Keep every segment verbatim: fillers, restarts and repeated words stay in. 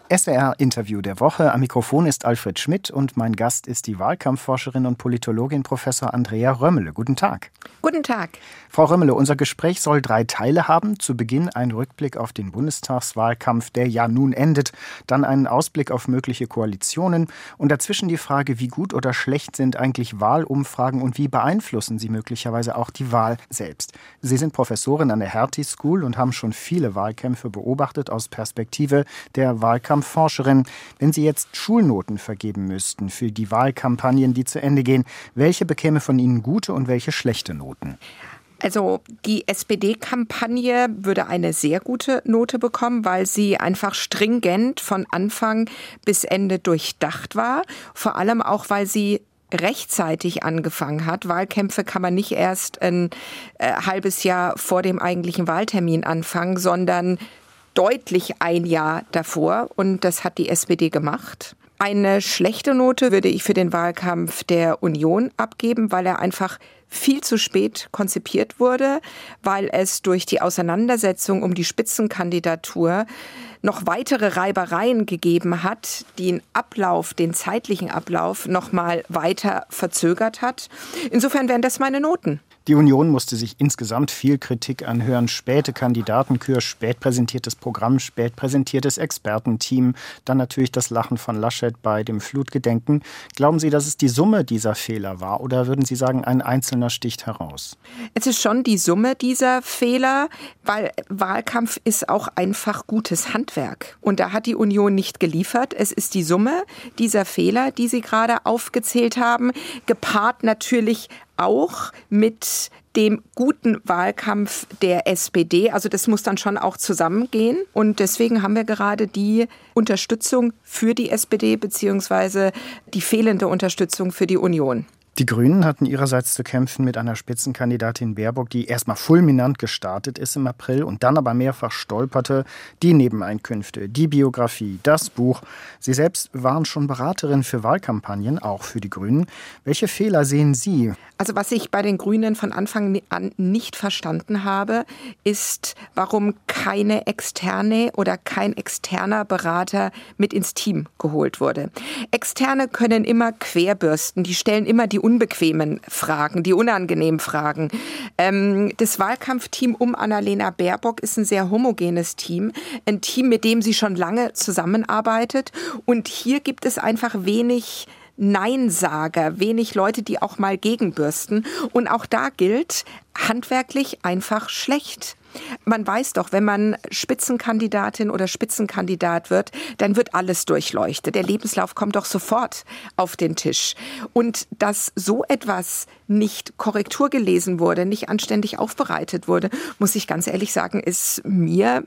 S W R-Interview der Woche. Am Mikrofon ist Alfred Schmidt und mein Gast ist die Wahlkampfforscherin und Politologin Professor Andrea Römmele. Guten Tag. Guten Tag. Frau Römmele, unser Gespräch soll drei Teile haben. Zu Beginn ein Rückblick auf den Bundestagswahlkampf, der ja nun endet. Dann einen Ausblick auf mögliche Koalitionen. Und dazwischen die Frage, wie gut oder schlecht sind eigentlich Wahlumfragen und wie beeinflussen sie möglicherweise auch die Wahl selbst. Sie sind Professorin an der Hertie School und haben schon viele Wahlkämpfe beobachtet aus Perspektive der Wahlkampfforscherin. Wenn Sie jetzt Schulnoten vergeben müssten für die Wahlkampagnen, die zu Ende gehen, welche bekäme von Ihnen gute und welche schlechte Noten? Also die S P D-Kampagne würde eine sehr gute Note bekommen, weil sie einfach stringent von Anfang bis Ende durchdacht war. Vor allem auch, weil sie rechtzeitig angefangen hat. Wahlkämpfe kann man nicht erst ein äh, halbes Jahr vor dem eigentlichen Wahltermin anfangen, sondern deutlich ein Jahr davor. Und das hat die S P D gemacht. Eine schlechte Note würde ich für den Wahlkampf der Union abgeben, weil er einfach viel zu spät konzipiert wurde, weil es durch die Auseinandersetzung um die Spitzenkandidatur noch weitere Reibereien gegeben hat, die den Ablauf, den zeitlichen Ablauf noch mal weiter verzögert hat. Insofern wären das meine Noten. Die Union musste sich insgesamt viel Kritik anhören. Späte Kandidatenkür, spät präsentiertes Programm, spät präsentiertes Expertenteam. Dann natürlich das Lachen von Laschet bei dem Flutgedenken. Glauben Sie, dass es die Summe dieser Fehler war oder würden Sie sagen, ein einzelner sticht heraus? Es ist schon die Summe dieser Fehler, weil Wahlkampf ist auch einfach gutes Handwerk. Und da hat die Union nicht geliefert. Es ist die Summe dieser Fehler, die Sie gerade aufgezählt haben, gepaart natürlich auch mit dem guten Wahlkampf der S P D. Also das muss dann schon auch zusammengehen. Und deswegen haben wir gerade die Unterstützung für die S P D beziehungsweise die fehlende Unterstützung für die Union. Die Grünen hatten ihrerseits zu kämpfen mit einer Spitzenkandidatin Baerbock, die erstmal fulminant gestartet ist im April und dann aber mehrfach stolperte. Die Nebeneinkünfte, die Biografie, das Buch. Sie selbst waren schon Beraterin für Wahlkampagnen, auch für die Grünen. Welche Fehler sehen Sie? Also was ich bei den Grünen von Anfang an nicht verstanden habe, ist, warum keine externe oder kein externer Berater mit ins Team geholt wurde. Externe können immer querbürsten, die stellen immer die unbequemen Fragen, die unangenehmen Fragen. Ähm, das Wahlkampfteam um Annalena Baerbock ist ein sehr homogenes Team, ein Team, mit dem sie schon lange zusammenarbeitet. Und hier gibt es einfach wenig Neinsager, wenig Leute, die auch mal gegenbürsten. Und auch da gilt, handwerklich einfach schlecht. Man weiß doch, wenn man Spitzenkandidatin oder Spitzenkandidat wird, dann wird alles durchleuchtet. Der Lebenslauf kommt doch sofort auf den Tisch. Und dass so etwas nicht Korrektur gelesen wurde, nicht anständig aufbereitet wurde, muss ich ganz ehrlich sagen, ist mir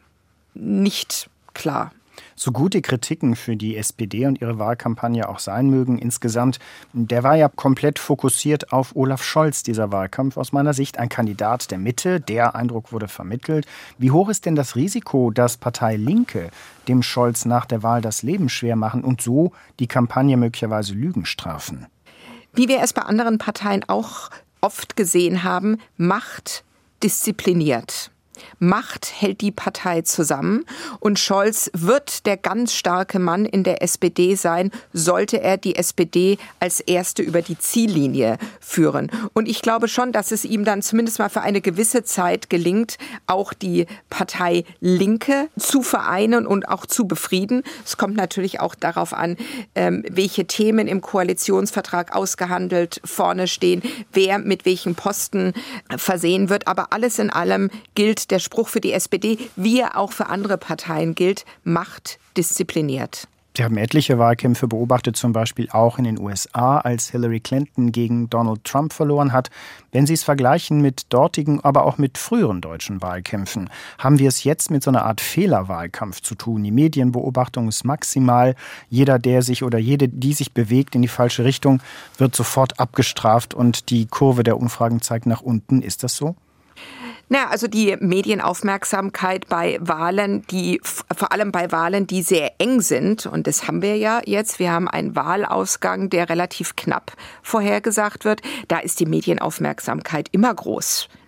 nicht klar. So gut die Kritiken für die S P D und ihre Wahlkampagne auch sein mögen, insgesamt, der war ja komplett fokussiert auf Olaf Scholz, dieser Wahlkampf. Aus meiner Sicht ein Kandidat der Mitte, der Eindruck wurde vermittelt. Wie hoch ist denn das Risiko, dass Partei Linke dem Scholz nach der Wahl das Leben schwer machen und so die Kampagne möglicherweise Lügen strafen? Wie wir es bei anderen Parteien auch oft gesehen haben, Macht diszipliniert. Macht hält die Partei zusammen und Scholz wird der ganz starke Mann in der S P D sein, sollte er die S P D als Erste über die Ziellinie führen. Und ich glaube schon, dass es ihm dann zumindest mal für eine gewisse Zeit gelingt, auch die Partei Linke zu vereinen und auch zu befrieden. Es kommt natürlich auch darauf an, welche Themen im Koalitionsvertrag ausgehandelt vorne stehen, wer mit welchen Posten versehen wird. Aber alles in allem gilt der Spruch für die S P D, wie er auch für andere Parteien gilt, Macht diszipliniert. Sie haben etliche Wahlkämpfe beobachtet, zum Beispiel auch in den U S A, als Hillary Clinton gegen Donald Trump verloren hat. Wenn Sie es vergleichen mit dortigen, aber auch mit früheren deutschen Wahlkämpfen, haben wir es jetzt mit so einer Art Fehlerwahlkampf zu tun. Die Medienbeobachtung ist maximal. Jeder, der sich oder jede, die sich bewegt in die falsche Richtung, wird sofort abgestraft und die Kurve der Umfragen zeigt nach unten. Ist das so? Na, also die Medienaufmerksamkeit bei Wahlen, die vor allem bei Wahlen, die sehr eng sind, und das haben wir ja jetzt, wir haben einen Wahlausgang, der relativ knapp vorhergesagt wird, da ist die Medienaufmerksamkeit immer groß.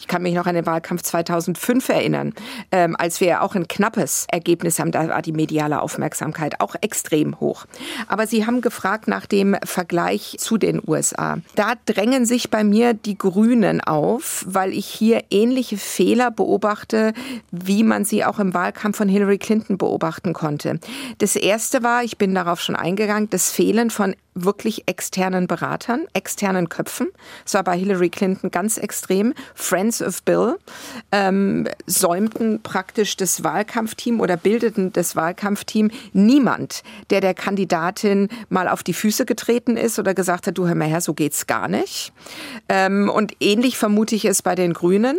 Ich kann mich noch an den Wahlkampf zweitausendfünf erinnern, ähm, als wir auch ein knappes Ergebnis haben. Da war die mediale Aufmerksamkeit auch extrem hoch. Aber Sie haben gefragt nach dem Vergleich zu den U S A. Da drängen sich bei mir die Grünen auf, weil ich hier ähnliche Fehler beobachte, wie man sie auch im Wahlkampf von Hillary Clinton beobachten konnte. Das erste war, ich bin darauf schon eingegangen, das Fehlen von wirklich externen Beratern, externen Köpfen. Das war bei Hillary Clinton ganz extrem. Friends of Bill ähm, säumten praktisch das Wahlkampfteam oder bildeten das Wahlkampfteam. Niemand, der der Kandidatin mal auf die Füße getreten ist oder gesagt hat, du hör mal her, so geht's gar nicht. Ähm, und ähnlich vermute ich es bei den Grünen.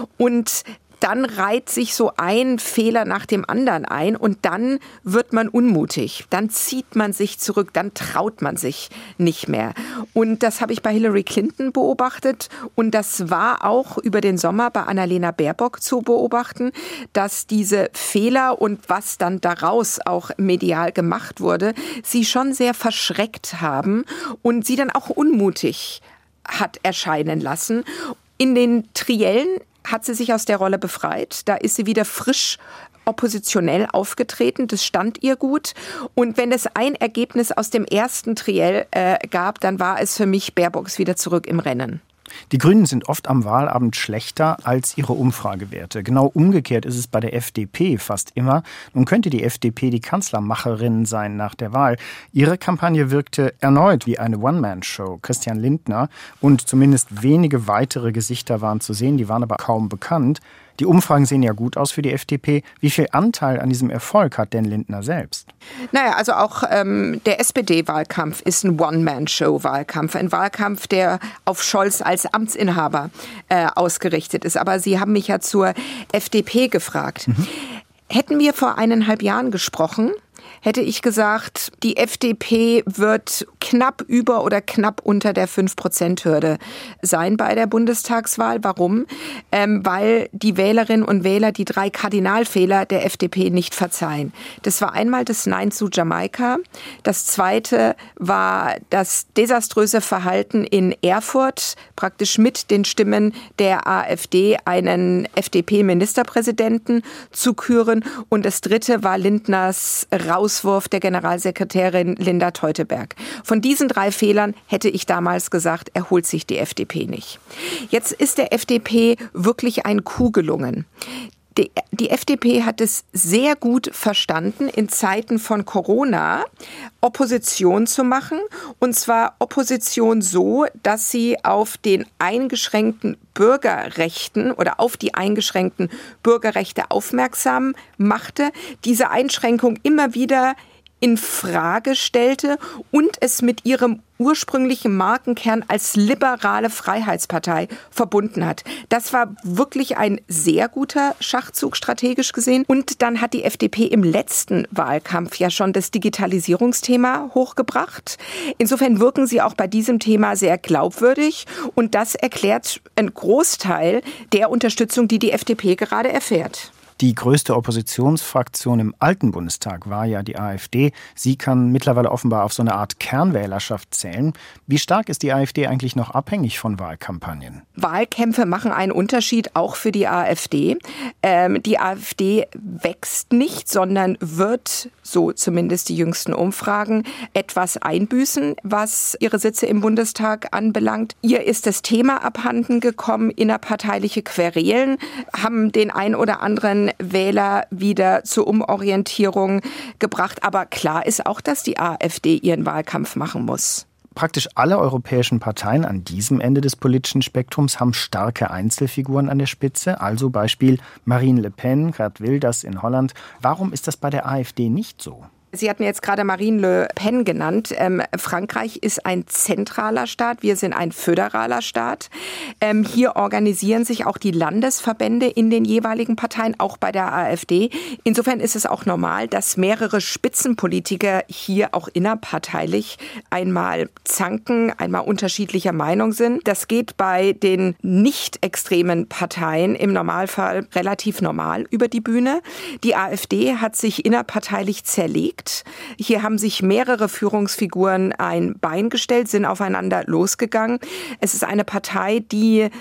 Und dann reiht sich so ein Fehler nach dem anderen ein und dann wird man unmutig. Dann zieht man sich zurück, dann traut man sich nicht mehr. Und das habe ich bei Hillary Clinton beobachtet und das war auch über den Sommer bei Annalena Baerbock zu beobachten, dass diese Fehler und was dann daraus auch medial gemacht wurde, sie schon sehr verschreckt haben und sie dann auch unmutig hat erscheinen lassen. In den Triellen hat sie sich aus der Rolle befreit. Da ist sie wieder frisch oppositionell aufgetreten. Das stand ihr gut. Und wenn es ein Ergebnis aus dem ersten Triell äh, gab, dann war es für mich, Baerbock ist wieder zurück im Rennen. Die Grünen sind oft am Wahlabend schlechter als ihre Umfragewerte. Genau umgekehrt ist es bei der F D P fast immer. Nun könnte die F D P die Kanzlermacherin sein nach der Wahl. Ihre Kampagne wirkte erneut wie eine One-Man-Show. Christian Lindner und zumindest wenige weitere Gesichter waren zu sehen, die waren aber kaum bekannt. Die Umfragen sehen ja gut aus für die F D P. Wie viel Anteil an diesem Erfolg hat denn Lindner selbst? Naja, also auch ähm, der S P D-Wahlkampf ist ein One-Man-Show-Wahlkampf. Ein Wahlkampf, der auf Scholz als Amtsinhaber äh, ausgerichtet ist. Aber Sie haben mich ja zur F D P gefragt. Mhm. Hätten wir vor eineinhalb Jahren gesprochen, hätte ich gesagt, die F D P wird knapp über oder knapp unter der fünf Prozent Hürde sein bei der Bundestagswahl. Warum? Ähm, weil die Wählerinnen und Wähler die drei Kardinalfehler der F D P nicht verzeihen. Das war einmal das Nein zu Jamaika. Das zweite war das desaströse Verhalten in Erfurt, praktisch mit den Stimmen der AfD einen F D P-Ministerpräsidenten zu küren. Und das dritte war Lindners Raus Auswurf der Generalsekretärin Linda Teuteberg. Von diesen drei Fehlern hätte ich damals gesagt, erholt sich die F D P nicht. Jetzt ist der F D P wirklich ein Coup gelungen. Die, die F D P hat es sehr gut verstanden, in Zeiten von Corona Opposition zu machen. Und zwar Opposition so, dass sie auf den eingeschränkten Bürgerrechten oder auf die eingeschränkten Bürgerrechte aufmerksam machte, diese Einschränkung immer wieder in Frage stellte und es mit ihrem ursprünglichen Markenkern als liberale Freiheitspartei verbunden hat. Das war wirklich ein sehr guter Schachzug strategisch gesehen. Und dann hat die F D P im letzten Wahlkampf ja schon das Digitalisierungsthema hochgebracht. Insofern wirken sie auch bei diesem Thema sehr glaubwürdig. Und das erklärt einen Großteil der Unterstützung, die die F D P gerade erfährt. Die größte Oppositionsfraktion im alten Bundestag war ja die AfD. Sie kann mittlerweile offenbar auf so eine Art Kernwählerschaft zählen. Wie stark ist die AfD eigentlich noch abhängig von Wahlkampagnen? Wahlkämpfe machen einen Unterschied auch für die AfD. Ähm, die AfD wächst nicht, sondern wird, so zumindest die jüngsten Umfragen, etwas einbüßen, was ihre Sitze im Bundestag anbelangt. Ihr ist das Thema abhanden gekommen. Innerparteiliche Querelen haben den ein oder anderen Wähler wieder zur Umorientierung gebracht. Aber klar ist auch, dass die AfD ihren Wahlkampf machen muss. Praktisch alle europäischen Parteien an diesem Ende des politischen Spektrums haben starke Einzelfiguren an der Spitze. Also Beispiel Marine Le Pen, Geert Wilders in Holland. Warum ist das bei der AfD nicht so? Sie hatten jetzt gerade Marine Le Pen genannt. Ähm, Frankreich ist ein zentraler Staat, wir sind ein föderaler Staat. Ähm, hier organisieren sich auch die Landesverbände in den jeweiligen Parteien, auch bei der AfD. Insofern ist es auch normal, dass mehrere Spitzenpolitiker hier auch innerparteilich einmal zanken, einmal unterschiedlicher Meinung sind. Das geht bei den nicht extremen Parteien im Normalfall relativ normal über die Bühne. Die AfD hat sich innerparteilich zerlegt. Hier haben sich mehrere Führungsfiguren ein Bein gestellt, sind aufeinander losgegangen. Es ist eine Partei, die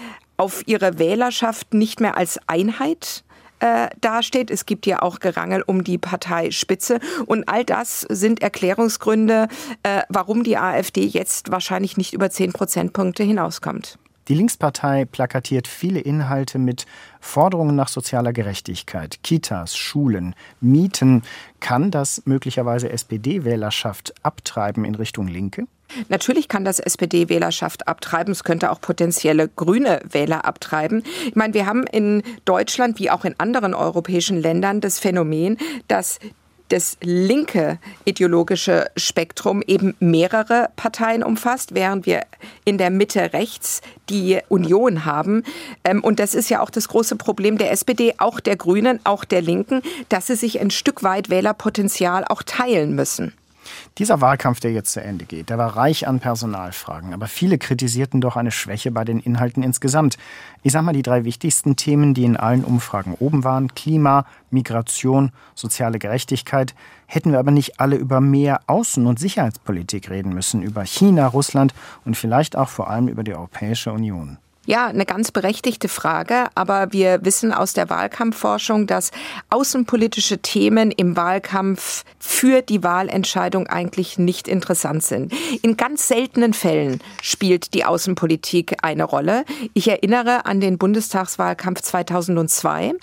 auf ihre Wählerschaft nicht mehr als Einheit äh, dasteht. Es gibt ja auch Gerangel um die Parteispitze. Und all das sind Erklärungsgründe, äh, warum die AfD jetzt wahrscheinlich nicht über zehn Prozentpunkte hinauskommt. Die Linkspartei plakatiert viele Inhalte mit Forderungen nach sozialer Gerechtigkeit, Kitas, Schulen, Mieten. Kann das möglicherweise S P D-Wählerschaft abtreiben in Richtung Linke? Natürlich kann das S P D-Wählerschaft abtreiben. Es könnte auch potenzielle grüne Wähler abtreiben. Ich meine, wir haben in Deutschland wie auch in anderen europäischen Ländern das Phänomen, dass das linke ideologische Spektrum eben mehrere Parteien umfasst, während wir in der Mitte rechts die Union haben. Und das ist ja auch das große Problem der S P D, auch der Grünen, auch der Linken, dass sie sich ein Stück weit Wählerpotenzial auch teilen müssen. Dieser Wahlkampf, der jetzt zu Ende geht, der war reich an Personalfragen. Aber viele kritisierten doch eine Schwäche bei den Inhalten insgesamt. Ich sage mal die drei wichtigsten Themen, die in allen Umfragen oben waren: Klima, Migration, soziale Gerechtigkeit. Hätten wir aber nicht alle über mehr Außen- und Sicherheitspolitik reden müssen, über China, Russland und vielleicht auch vor allem über die Europäische Union? Ja, eine ganz berechtigte Frage, aber wir wissen aus der Wahlkampfforschung, dass außenpolitische Themen im Wahlkampf für die Wahlentscheidung eigentlich nicht interessant sind. In ganz seltenen Fällen spielt die Außenpolitik eine Rolle. Ich erinnere an den Bundestagswahlkampf zweitausendzwei,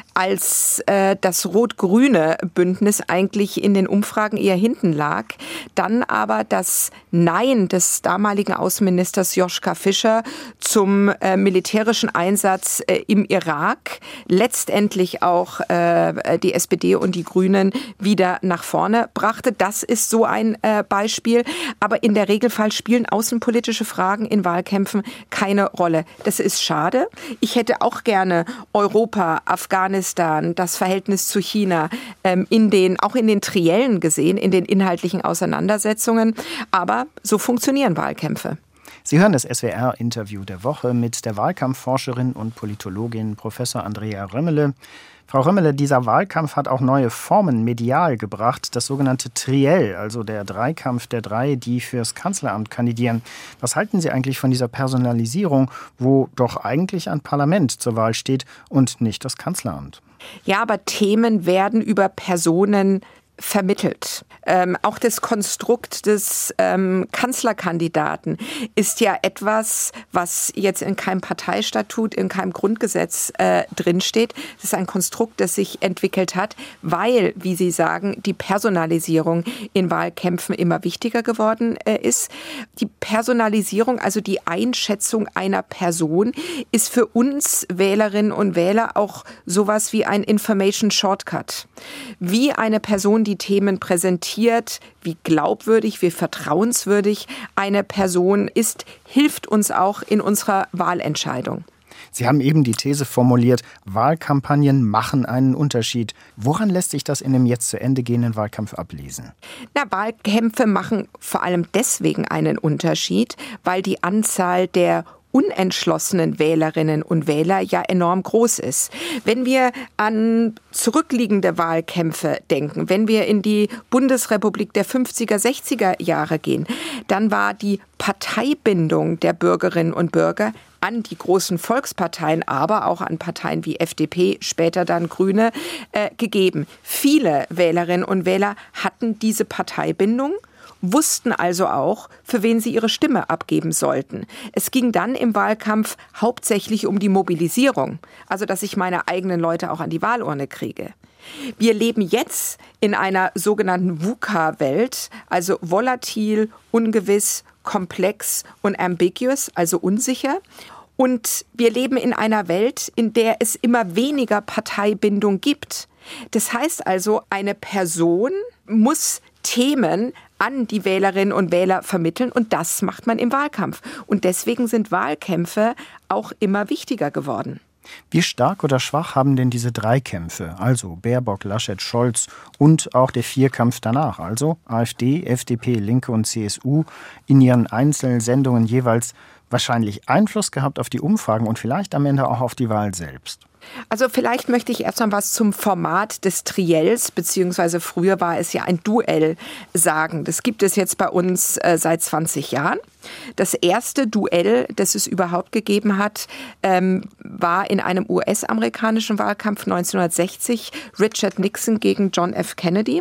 als äh, das rot-grüne Bündnis eigentlich in den Umfragen eher hinten lag, dann aber das Nein des damaligen Außenministers Joschka Fischer zum äh, militärischen Einsatz äh, im Irak letztendlich auch äh, die S P D und die Grünen wieder nach vorne brachte. Das ist so ein äh, Beispiel. Aber in der Regelfall spielen außenpolitische Fragen in Wahlkämpfen keine Rolle. Das ist schade. Ich hätte auch gerne Europa, Afghanistan, das Verhältnis zu China ähm, in den, auch in den Triellen gesehen, in den inhaltlichen Auseinandersetzungen. Aber so funktionieren Wahlkämpfe. Sie hören das S W R-Interview der Woche mit der Wahlkampfforscherin und Politologin Professor Andrea Römmele. Frau Römmele, dieser Wahlkampf hat auch neue Formen medial gebracht, das sogenannte Triell, also der Dreikampf der drei, die fürs Kanzleramt kandidieren. Was halten Sie eigentlich von dieser Personalisierung, wo doch eigentlich ein Parlament zur Wahl steht und nicht das Kanzleramt? Ja, aber Themen werden über Personen vermittelt. Ähm, auch das Konstrukt des ähm, Kanzlerkandidaten ist ja etwas, was jetzt in keinem Parteistatut, in keinem Grundgesetz äh, drinsteht. Das ist ein Konstrukt, das sich entwickelt hat, weil, wie Sie sagen, die Personalisierung in Wahlkämpfen immer wichtiger geworden äh, ist. Die Personalisierung, also die Einschätzung einer Person, ist für uns Wählerinnen und Wähler auch sowas wie ein Information Shortcut. Wie eine Person die Themen präsentiert, wie glaubwürdig, wie vertrauenswürdig eine Person ist, hilft uns auch in unserer Wahlentscheidung. Sie haben eben die These formuliert, Wahlkampagnen machen einen Unterschied. Woran lässt sich das in dem jetzt zu Ende gehenden Wahlkampf ablesen? Na, Wahlkämpfe machen vor allem deswegen einen Unterschied, weil die Anzahl der unentschlossenen Wählerinnen und Wähler ja enorm groß ist. Wenn wir an zurückliegende Wahlkämpfe denken, wenn wir in die Bundesrepublik der fünfziger, sechziger Jahre gehen, dann war die Parteibindung der Bürgerinnen und Bürger an die großen Volksparteien, aber auch an Parteien wie F D P, später dann Grüne, äh, gegeben. Viele Wählerinnen und Wähler hatten diese Parteibindung, wussten also auch, für wen sie ihre Stimme abgeben sollten. Es ging dann im Wahlkampf hauptsächlich um die Mobilisierung, also dass ich meine eigenen Leute auch an die Wahlurne kriege. Wir leben jetzt in einer sogenannten VUCA-Welt, also volatil, ungewiss, komplex und ambiguous, also unsicher. Und wir leben in einer Welt, in der es immer weniger Parteibindung gibt. Das heißt also, eine Person muss Themen an die Wählerinnen und Wähler vermitteln und das macht man im Wahlkampf. Und deswegen sind Wahlkämpfe auch immer wichtiger geworden. Wie stark oder schwach haben denn diese Dreikämpfe, also Baerbock, Laschet, Scholz und auch der Vierkampf danach, also AfD, F D P, Linke und C S U, in ihren Einzelsendungen jeweils wahrscheinlich Einfluss gehabt auf die Umfragen und vielleicht am Ende auch auf die Wahl selbst? Also vielleicht möchte ich erst mal was zum Format des Triells, beziehungsweise früher war es ja ein Duell, sagen. Das gibt es jetzt bei uns äh, seit zwanzig Jahren. Das erste Duell, das es überhaupt gegeben hat, ähm, war in einem U S-amerikanischen Wahlkampf neunzehnhundertsechzig, Richard Nixon gegen John F. Kennedy.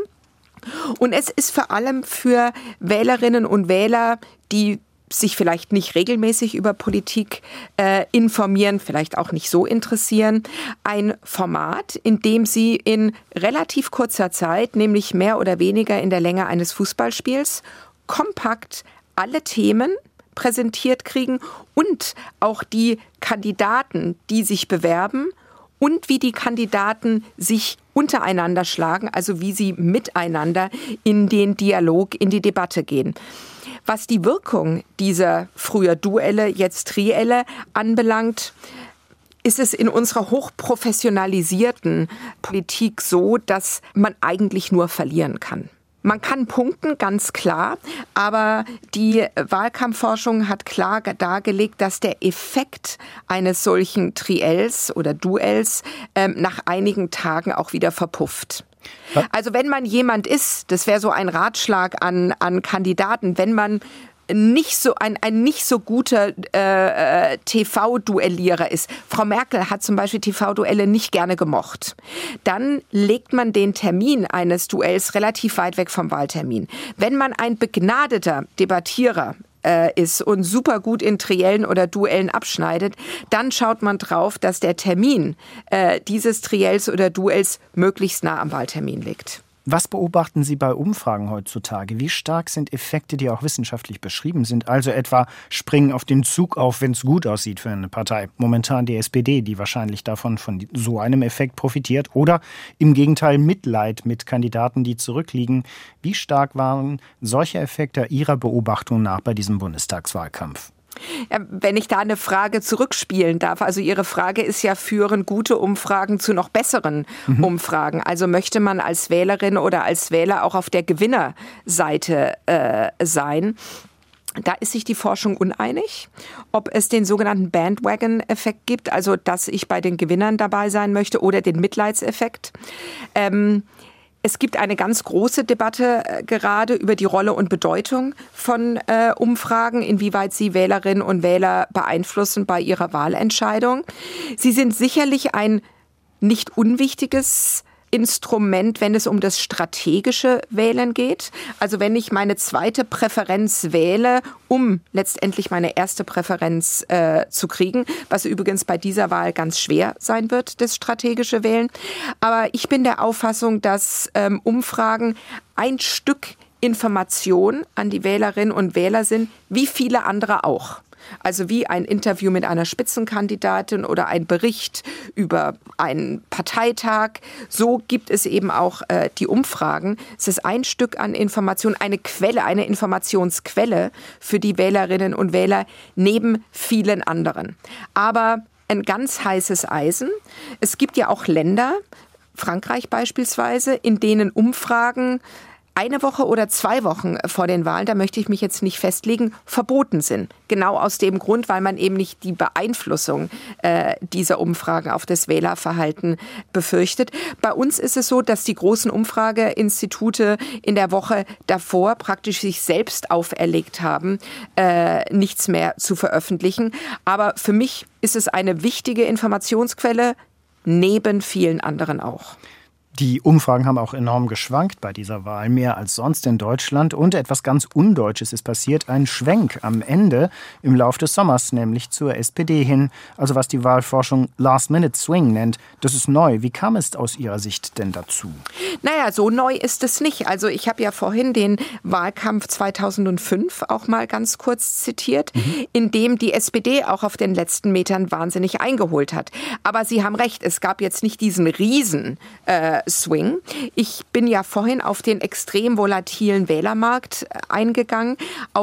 Und es ist vor allem für Wählerinnen und Wähler, die sich vielleicht nicht regelmäßig über Politik äh, informieren, vielleicht auch nicht so interessieren, ein Format, in dem sie in relativ kurzer Zeit, nämlich mehr oder weniger in der Länge eines Fußballspiels, kompakt alle Themen präsentiert kriegen und auch die Kandidaten, die sich bewerben und wie die Kandidaten sich untereinander schlagen, also wie sie miteinander in den Dialog, in die Debatte gehen. Was die Wirkung dieser früher Duelle, jetzt Trielle anbelangt, ist es in unserer hochprofessionalisierten Politik so, dass man eigentlich nur verlieren kann. Man kann punkten, ganz klar, aber die Wahlkampfforschung hat klar dargelegt, dass der Effekt eines solchen Triels oder Duells ähm, nach einigen Tagen auch wieder verpufft. Also wenn man jemand ist, das wäre so ein Ratschlag an, an Kandidaten, wenn man nicht so ein, ein nicht so guter äh, T V-Duellierer ist. Frau Merkel hat zum Beispiel T V-Duelle nicht gerne gemocht. Dann legt man den Termin eines Duells relativ weit weg vom Wahltermin. Wenn man ein begnadeter Debattierer äh, ist und super gut in Triellen oder Duellen abschneidet, dann schaut man drauf, dass der Termin äh, dieses Triells oder Duells möglichst nah am Wahltermin liegt. Was beobachten Sie bei Umfragen heutzutage? Wie stark sind Effekte, die auch wissenschaftlich beschrieben sind? Also etwa springen auf den Zug auf, wenn es gut aussieht für eine Partei. Momentan die S P D, die wahrscheinlich davon von so einem Effekt profitiert. Oder im Gegenteil Mitleid mit Kandidaten, die zurückliegen. Wie stark waren solche Effekte Ihrer Beobachtung nach bei diesem Bundestagswahlkampf? Ja, wenn ich da eine Frage zurückspielen darf, also Ihre Frage ist ja, führen gute Umfragen zu noch besseren mhm. Umfragen? Also möchte man als Wählerin oder als Wähler auch auf der Gewinnerseite äh, sein? Da ist sich die Forschung uneinig, ob es den sogenannten Bandwagon-Effekt gibt, also dass ich bei den Gewinnern dabei sein möchte, oder den Mitleidseffekt. Ähm, Es gibt eine ganz große Debatte äh, gerade über die Rolle und Bedeutung von äh, Umfragen, inwieweit sie Wählerinnen und Wähler beeinflussen bei ihrer Wahlentscheidung. Sie sind sicherlich ein nicht unwichtiges Instrument, wenn es um das strategische Wählen geht. Also wenn ich meine zweite Präferenz wähle, um letztendlich meine erste Präferenz äh, zu kriegen, was übrigens bei dieser Wahl ganz schwer sein wird, das strategische Wählen. Aber ich bin der Auffassung, dass ähm, Umfragen ein Stück Information an die Wählerinnen und Wähler sind, wie viele andere auch. Also wie ein Interview mit einer Spitzenkandidatin oder ein Bericht über einen Parteitag. So gibt es eben auch äh, die Umfragen. Es ist ein Stück an Information, eine Quelle, eine Informationsquelle für die Wählerinnen und Wähler neben vielen anderen. Aber ein ganz heißes Eisen. Es gibt ja auch Länder, Frankreich beispielsweise, in denen Umfragen eine Woche oder zwei Wochen vor den Wahlen, da möchte ich mich jetzt nicht festlegen, verboten sind. Genau aus dem Grund, weil man eben nicht die Beeinflussung äh, dieser Umfragen auf das Wählerverhalten befürchtet. Bei uns ist es so, dass die großen Umfrageinstitute in der Woche davor praktisch sich selbst auferlegt haben, äh, nichts mehr zu veröffentlichen. Aber für mich ist es eine wichtige Informationsquelle, neben vielen anderen auch. Die Umfragen haben auch enorm geschwankt bei dieser Wahl, mehr als sonst in Deutschland. Und etwas ganz Undeutsches ist passiert, ein Schwenk am Ende im Lauf des Sommers, nämlich zur S P D hin. Also was die Wahlforschung Last-Minute-Swing nennt. Das ist neu. Wie kam es aus Ihrer Sicht denn dazu? Naja, so neu ist es nicht. Also ich habe ja vorhin den Wahlkampf zweitausendfünf auch mal ganz kurz zitiert, mhm. in dem die S P D auch auf den letzten Metern wahnsinnig eingeholt hat. Aber Sie haben recht, es gab jetzt nicht diesen riesen äh, Swing. Ich bin ja vorhin auf den extrem volatilen Wählermarkt eingegangen, auf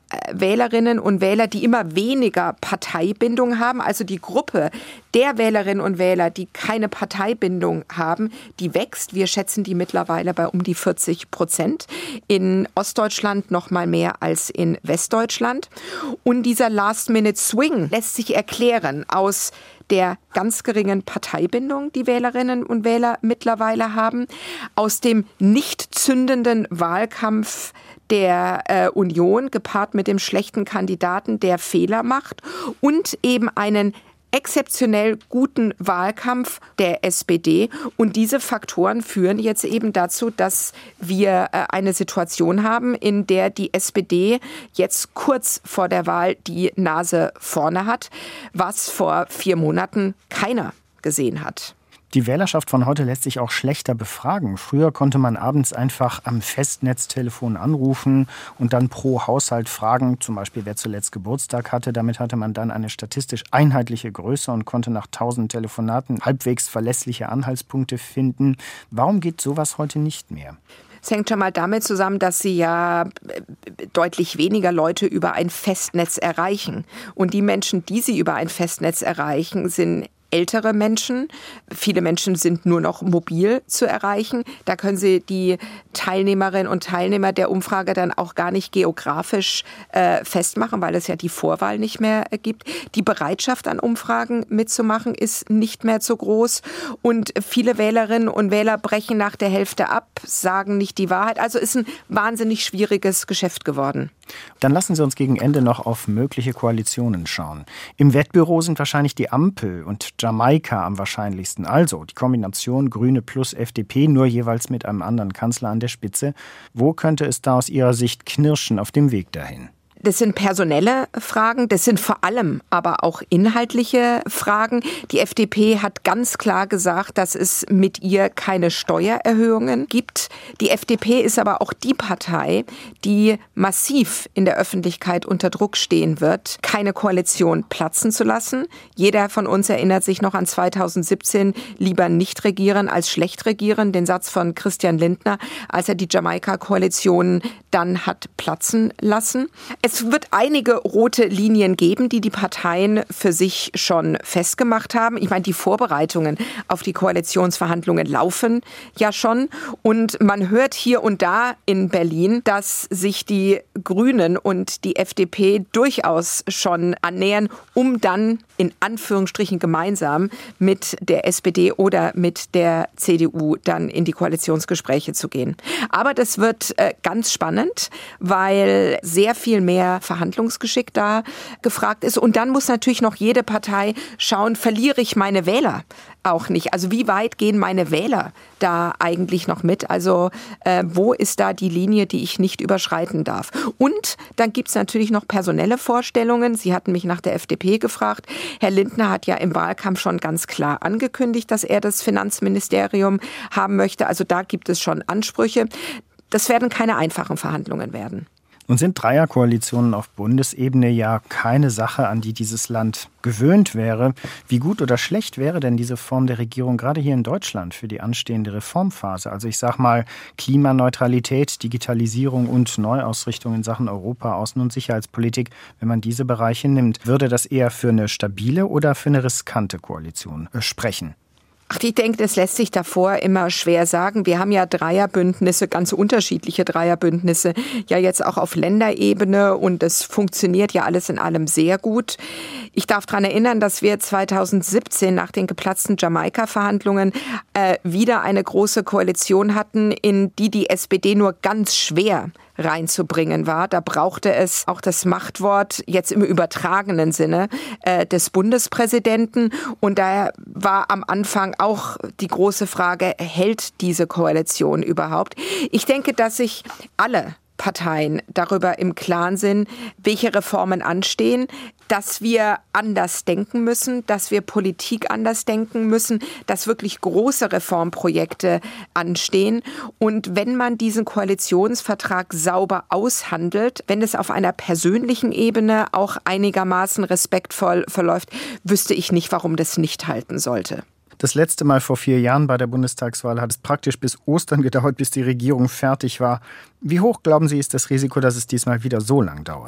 Wählerinnen und Wähler, die immer weniger Parteibindung haben, also die Gruppe der Wählerinnen und Wähler, die keine Parteibindung haben, die wächst. Wir schätzen die mittlerweile bei um die vierzig Prozent. In Ostdeutschland noch mal mehr als in Westdeutschland. Und dieser Last-Minute-Swing lässt sich erklären aus der ganz geringen Parteibindung, die Wählerinnen und Wähler mittlerweile haben, aus dem nicht zündenden Wahlkampf der äh, Union, gepaart mit dem schlechten Kandidaten, der Fehler macht, und eben einen exzeptionell guten Wahlkampf der S P D. Und diese Faktoren führen jetzt eben dazu, dass wir äh, eine Situation haben, in der die S P D jetzt kurz vor der Wahl die Nase vorne hat, was vor vier Monaten keiner gesehen hat. Die Wählerschaft von heute lässt sich auch schlechter befragen. Früher konnte man abends einfach am Festnetztelefon anrufen und dann pro Haushalt fragen, zum Beispiel wer zuletzt Geburtstag hatte. Damit hatte man dann eine statistisch einheitliche Größe und konnte nach tausend Telefonaten halbwegs verlässliche Anhaltspunkte finden. Warum geht sowas heute nicht mehr? Es hängt schon mal damit zusammen, dass sie ja deutlich weniger Leute über ein Festnetz erreichen. Und die Menschen, die sie über ein Festnetz erreichen, sind ältere Menschen. Viele Menschen sind nur noch mobil zu erreichen. Da können Sie die Teilnehmerinnen und Teilnehmer der Umfrage dann auch gar nicht geografisch äh, festmachen, weil es ja die Vorwahl nicht mehr äh, gibt. Die Bereitschaft an Umfragen mitzumachen ist nicht mehr so groß. Und viele Wählerinnen und Wähler brechen nach der Hälfte ab, sagen nicht die Wahrheit. Also ist ein wahnsinnig schwieriges Geschäft geworden. Dann lassen Sie uns gegen Ende noch auf mögliche Koalitionen schauen. Im Wettbüro sind wahrscheinlich die Ampel und Jamaika am wahrscheinlichsten. Also die Kombination Grüne plus F D P, nur jeweils mit einem anderen Kanzler an der Spitze. Wo könnte es da aus Ihrer Sicht knirschen auf dem Weg dahin? Das sind personelle Fragen, das sind vor allem aber auch inhaltliche Fragen. Die F D P hat ganz klar gesagt, dass es mit ihr keine Steuererhöhungen gibt. Die F D P ist aber auch die Partei, die massiv in der Öffentlichkeit unter Druck stehen wird, keine Koalition platzen zu lassen. Jeder von uns erinnert sich noch an zweitausendsiebzehn, lieber nicht regieren als schlecht regieren, den Satz von Christian Lindner, als er die Jamaika-Koalition dann hat platzen lassen. Es wird einige rote Linien geben, die die Parteien für sich schon festgemacht haben. Ich meine, die Vorbereitungen auf die Koalitionsverhandlungen laufen ja schon. Und man hört hier und da in Berlin, dass sich die Grünen und die F D P durchaus schon annähern, um dann in Anführungsstrichen gemeinsam mit der S P D oder mit der C D U dann in die Koalitionsgespräche zu gehen. Aber das wird äh, ganz spannend, weil sehr viel mehr Verhandlungsgeschick da gefragt ist. Und dann muss natürlich noch jede Partei schauen, verliere ich meine Wähler auch nicht? Also wie weit gehen meine Wähler da eigentlich noch mit? Also äh, wo ist da die Linie, die ich nicht überschreiten darf? Und dann gibt es natürlich noch personelle Vorstellungen. Sie hatten mich nach der F D P gefragt. Herr Lindner hat ja im Wahlkampf schon ganz klar angekündigt, dass er das Finanzministerium haben möchte. Also da gibt es schon Ansprüche. Das werden keine einfachen Verhandlungen werden. Und sind Dreierkoalitionen auf Bundesebene ja keine Sache, an die dieses Land gewöhnt wäre? Wie gut oder schlecht wäre denn diese Form der Regierung gerade hier in Deutschland für die anstehende Reformphase? Also ich sage mal Klimaneutralität, Digitalisierung und Neuausrichtung in Sachen Europa, Außen- und Sicherheitspolitik. Wenn man diese Bereiche nimmt, würde das eher für eine stabile oder für eine riskante Koalition sprechen? Ach, ich denke, das lässt sich davor immer schwer sagen. Wir haben ja Dreierbündnisse, ganz unterschiedliche Dreierbündnisse, ja jetzt auch auf Länderebene, und es funktioniert ja alles in allem sehr gut. Ich darf daran erinnern, dass wir zweitausendsiebzehn nach den geplatzten Jamaika-Verhandlungen äh, wieder eine große Koalition hatten, in die die S P D nur ganz schwer reinzubringen war. Da brauchte es auch das Machtwort, jetzt im übertragenen Sinne, äh, des Bundespräsidenten. Und daher war am Anfang auch die große Frage, hält diese Koalition überhaupt? Ich denke, dass sich alle Parteien darüber im Klaren sind, welche Reformen anstehen, dass wir anders denken müssen, dass wir Politik anders denken müssen, dass wirklich große Reformprojekte anstehen. Und wenn man diesen Koalitionsvertrag sauber aushandelt, wenn es auf einer persönlichen Ebene auch einigermaßen respektvoll verläuft, wüsste ich nicht, warum das nicht halten sollte. Das letzte Mal vor vier Jahren bei der Bundestagswahl hat es praktisch bis Ostern gedauert, bis die Regierung fertig war. Wie hoch, glauben Sie, ist das Risiko, dass es diesmal wieder so lang dauert?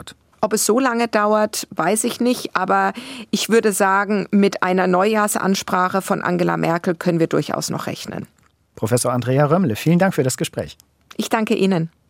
Ob es so lange dauert, weiß ich nicht. Aber ich würde sagen, mit einer Neujahrsansprache von Angela Merkel können wir durchaus noch rechnen. Professor Andrea Römmle, vielen Dank für das Gespräch. Ich danke Ihnen.